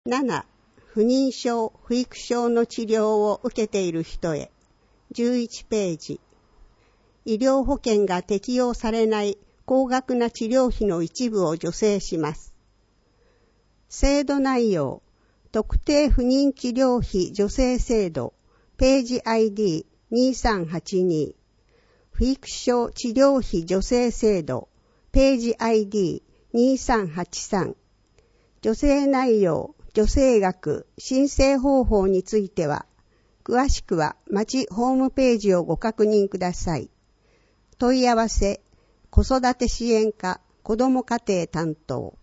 7. 不妊症、不育症の治療を受けている人へ。11ページ。医療保険が適用されない高額な治療費の一部を助成します。制度内容。特定不妊治療費助成制度。ページ ID2382。不育症治療費助成制度。ページ ID2383。助成内容、助成額、申請方法については、詳しくは町ホームページをご確認ください。問い合わせ、子育て支援課、子ども家庭担当。